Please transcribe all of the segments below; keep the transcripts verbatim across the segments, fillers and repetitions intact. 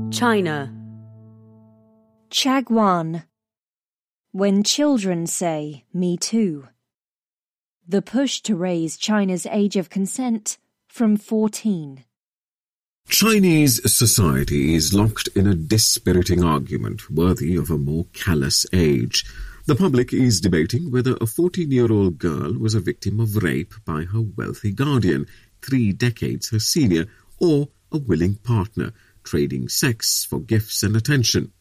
China. Chagwan. When children say, "Me too." The push to raise China's age of consent from fourteen. Chinese society is locked in a dispiriting argument worthy of a more callous age. The public is debating whether a fourteen-year-old girl was a victim of rape by her wealthy guardian, three decades her senior, or a willing partner, trading sex for gifts and attention.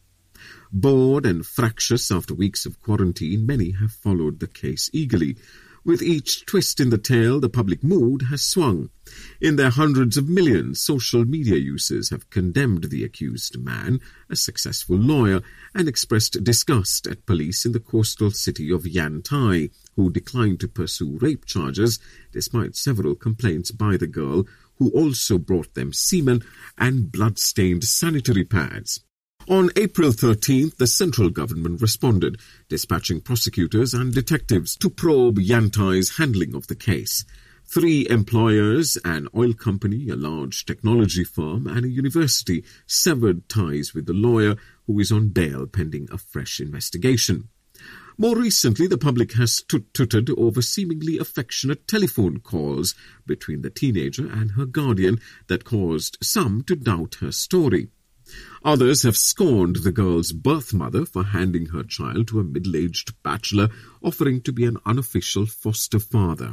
Bored and fractious after weeks of quarantine, many have followed the case eagerly. With each twist in the tale, the public mood has swung. In their hundreds of millions, social media users have condemned the accused man, a successful lawyer, and expressed disgust at police in the coastal city of Yantai, who declined to pursue rape charges despite several complaints by the girl, who also brought them semen and blood-stained sanitary pads. On April thirteenth, the central government responded, dispatching prosecutors and detectives to probe Yantai's handling of the case. Three employers, an oil company, a large technology firm, and a university severed ties with the lawyer, who is on bail pending a fresh investigation. More recently, the public has tut-tutted over seemingly affectionate telephone calls between the teenager and her guardian that caused some to doubt her story. Others have scorned the girl's birth mother for handing her child to a middle-aged bachelor offering to be an unofficial foster father.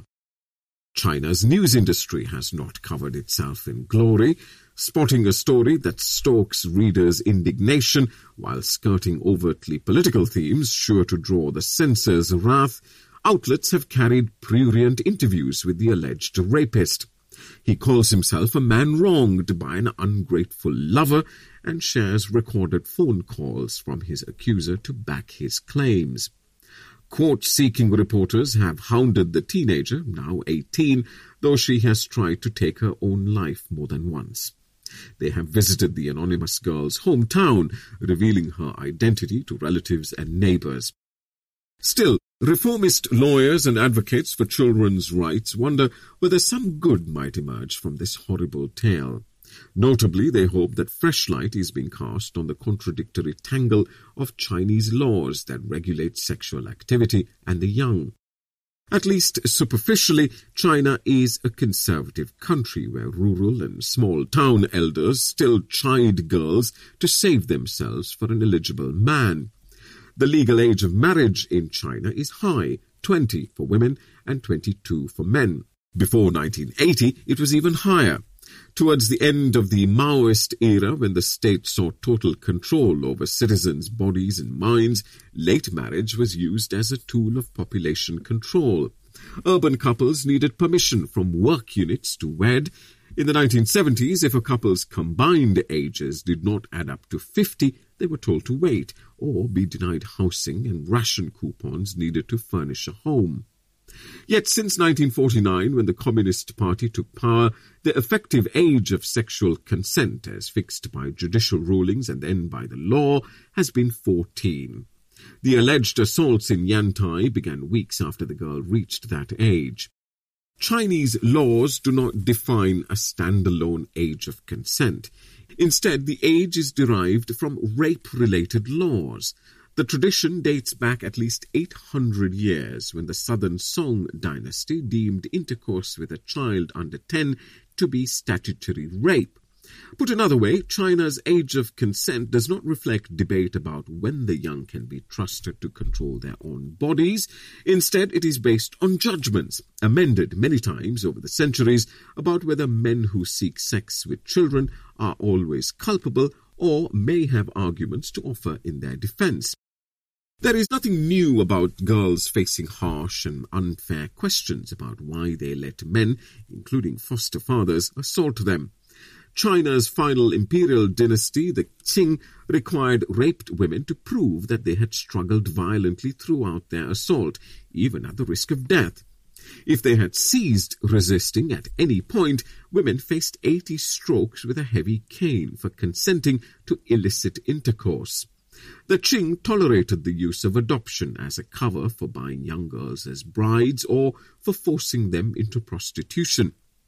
China's news industry has not covered itself in glory, spotting a story that stokes readers' indignation while skirting overtly political themes sure to draw the censors' wrath. Outlets have carried prurient interviews with the alleged rapist. He calls himself a man wronged by an ungrateful lover and shares recorded phone calls from his accuser to back his claims. Court-seeking reporters have hounded the teenager, now eighteen, though she has tried to take her own life more than once. They have visited the anonymous girl's hometown, revealing her identity to relatives and neighbors. Still, reformist lawyers and advocates for children's rights wonder whether some good might emerge from this horrible tale. Notably, they hope that fresh light is being cast on the contradictory tangle of Chinese laws that regulate sexual activity and the young. At least superficially, China is a conservative country where rural and small-town elders still chide girls to save themselves for an eligible man. The legal age of marriage in China is high, twenty for women and twenty-two for men. Before nineteen eighty, it was even higher. Towards the end of the Maoist era, when the state sought total control over citizens' bodies and minds, late marriage was used as a tool of population control. Urban couples needed permission from work units to wed. In the nineteen seventies, if a couple's combined ages did not add up to fifty, they were told to wait or be denied housing, and ration coupons needed to furnish a home. Yet since nineteen forty-nine, when the Communist Party took power, the effective age of sexual consent, as fixed by judicial rulings and then by the law, has been fourteen. The alleged assaults in Yantai began weeks after the girl reached that age. Chinese laws do not define a standalone age of consent. Instead, the age is derived from rape-related laws. The tradition dates back at least eight hundred years, when the Southern Song dynasty deemed intercourse with a child under ten to be statutory rape. Put another way, China's age of consent does not reflect debate about when the young can be trusted to control their own bodies. Instead, it is based on judgments, amended many times over the centuries, about whether men who seek sex with children are always culpable or may have arguments to offer in their defense. There is nothing new about girls facing harsh and unfair questions about why they let men, including foster fathers, assault them. China's final imperial dynasty, the Qing, required raped women to prove that they had struggled violently throughout their assault, even at the risk of death. If they had ceased resisting at any point, women faced eighty strokes with a heavy cane for consenting to illicit intercourse. The Qing tolerated the use of adoption as a cover for buying young girls as brides or for forcing them into prostitution.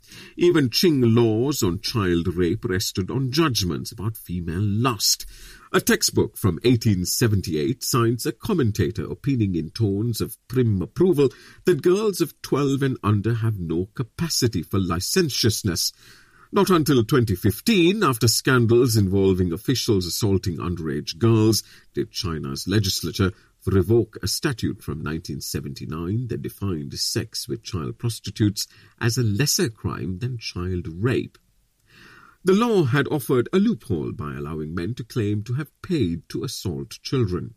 Even Qing laws on child rape rested on judgments about female lust. A textbook from eighteen seventy-eight cites a commentator opining in tones of prim approval that girls of twelve and under have no capacity for licentiousness. Not until twenty fifteen, after scandals involving officials assaulting underage girls, did China's legislature revoke a statute from nineteen seventy-nine that defined sex with child prostitutes as a lesser crime than child rape. The law had offered a loophole by allowing men to claim to have paid to assault children.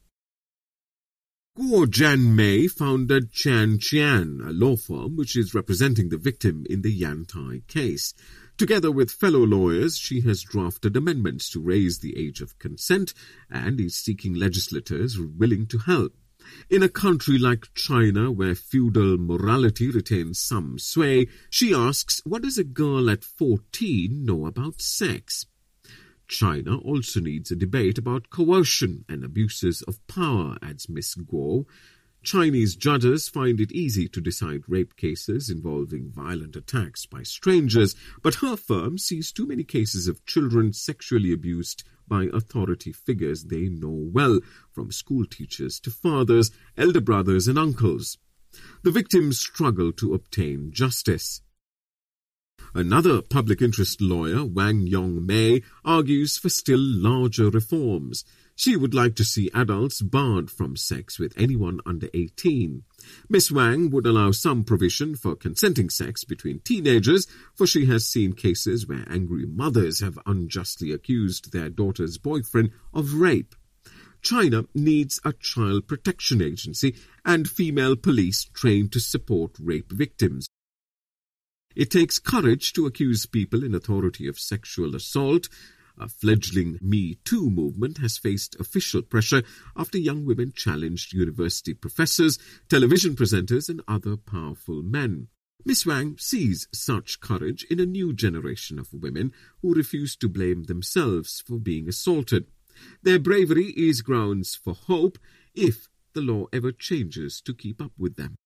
Guo Jianmei founded Qian Qian, a law firm which is representing the victim in the Yantai case. Together with fellow lawyers, she has drafted amendments to raise the age of consent and is seeking legislators willing to help. In a country like China, where feudal morality retains some sway, she asks, what does a girl at fourteen know about sex? China also needs a debate about coercion and abuses of power, adds Miss Guo. Chinese judges find it easy to decide rape cases involving violent attacks by strangers, but her firm sees too many cases of children sexually abused by authority figures they know well, from school teachers to fathers, elder brothers and uncles. The victims struggle to obtain justice. Another public interest lawyer, Wang Yongmei, argues for still larger reforms. She would like to see adults barred from sex with anyone under eighteen. Miss Wang would allow some provision for consenting sex between teenagers, for she has seen cases where angry mothers have unjustly accused their daughter's boyfriend of rape. China needs a child protection agency and female police trained to support rape victims. It takes courage to accuse people in authority of sexual assault. A fledgling Me Too movement has faced official pressure after young women challenged university professors, television presenters, and other powerful men. Miss Wang sees such courage in a new generation of women who refuse to blame themselves for being assaulted. Their bravery is grounds for hope if the law ever changes to keep up with them.